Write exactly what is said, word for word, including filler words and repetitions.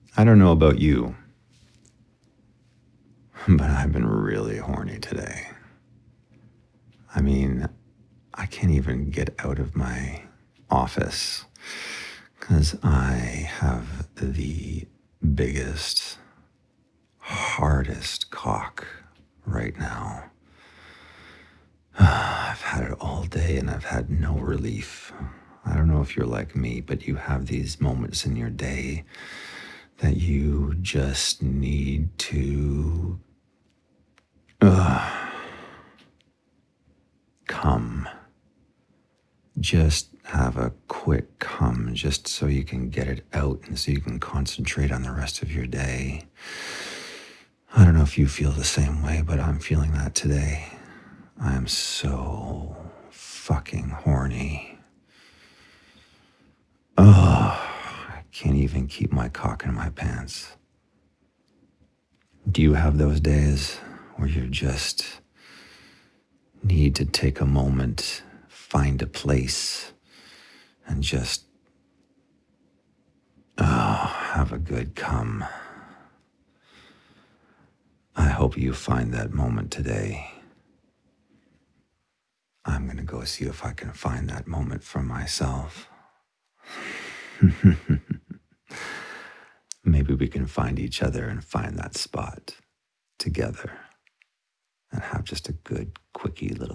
I don't know about you, but I've been really horny today. I mean, I can't even get out of my office because I have the biggest, hardest cock right now. I've had it all day and I've had no relief. I don't know if you're like me, but you have these moments in your day that you just need to uh, come. Just have a quick come, just so you can get it out and so you can concentrate on the rest of your day. I don't know if you feel the same way, but I'm feeling that today. I am so fucking horny. Oh, I can't even keep my cock in my pants. Do you have those days where you just need to take a moment, find a place, and just, oh, have a good come? I hope you find that moment today. I'm going to go see if I can find that moment for myself. Maybe we can find each other and find that spot together and have just a good, quickie little